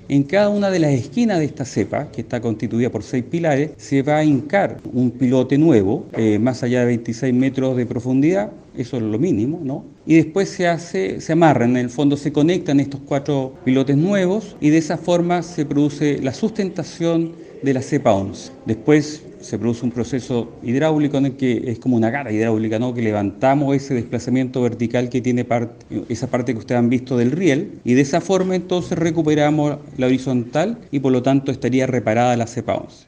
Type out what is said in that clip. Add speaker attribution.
Speaker 1: En cada una de las esquinas de esta cepa, que está constituida por 6 pilares, se va a hincar un pilote nuevo, más allá de 26 metros de profundidad, eso es lo mínimo, ¿no? Y después se amarran, en el fondo se conectan estos 4 pilotes nuevos y de esa forma se produce la sustentación de la cepa 11. Después se produce un proceso hidráulico en el que es como una gara hidráulica, ¿no? Que levantamos ese desplazamiento vertical que tiene esa parte que ustedes han visto del riel, y de esa forma entonces recuperamos la horizontal y por lo tanto estaría reparada la cepa 11.